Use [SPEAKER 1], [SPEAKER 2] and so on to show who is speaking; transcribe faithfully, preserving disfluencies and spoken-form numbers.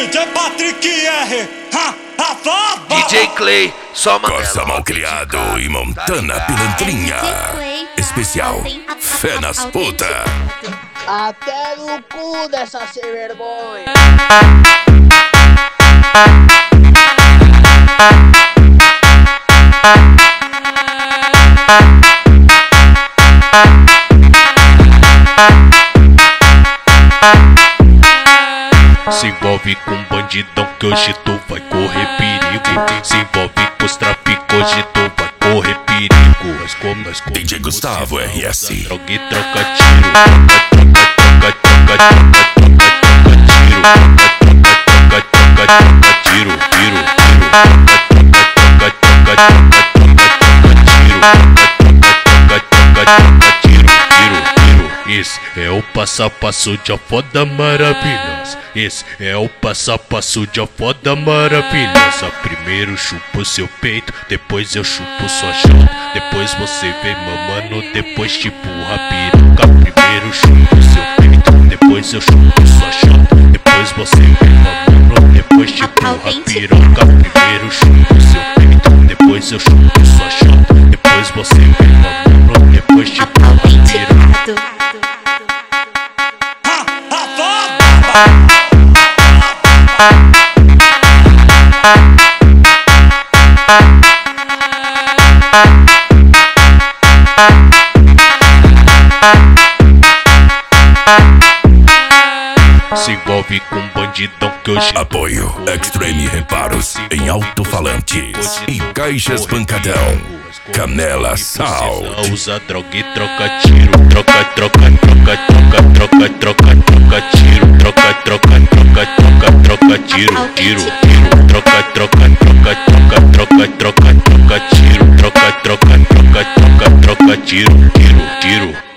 [SPEAKER 1] J Patrick R, ha, ha,
[SPEAKER 2] D J Clay, só Mandela.
[SPEAKER 3] Costa Malcriado e Montana Pilantrinha. Especial Fé nas Puta.
[SPEAKER 4] Até no cu dessa sem vergonha.
[SPEAKER 5] Se envolve com bandidão que hoje tu vai correr perigo. Se envolve com os traficantes hoje tu vai correr perigo. Mas como nós
[SPEAKER 3] D J Gustavo R S.
[SPEAKER 5] Droga e troca tiro. Troca, troca, troca, troca, troca, troca, tiro. Troca, troca, troca, troca, tiro, tiro, tiro. Troca, troca, troca, troca, troca, tiro. Troca, troca, troca, tiro, tiro, tiro. Esse é o passo a passo de a foda maravilhosa. Esse é o passo a passo de a foda maravilhosa. Primeiro chupo seu peito, depois eu chupo sua chota. Depois você vem mamando, depois te empurra a piroca. Primeiro chupo seu peito, depois eu chupo sua chota. Depois você vem mamando, depois te empurra a piroca. Primeiro chupo seu peito, depois eu chupo sua chota. Depois você vem mamando, depois te empurra a piroca. Se envolve com bandidão que hoje
[SPEAKER 3] Apoio Extreme Reparos em alto-falantes e caixas pancadão. Canela Sal.
[SPEAKER 5] Usa droga e troca tiro. Troca, troca, troca, troca, troca, troca, troca, tiro. Troca, troca, troca, troca, troca, tiro, tiro, tiro. Troca, troca, troca, troca, troca, troca, troca, tiro. Troca, troca, troca, troca, troca, tiro, tiro, tiro.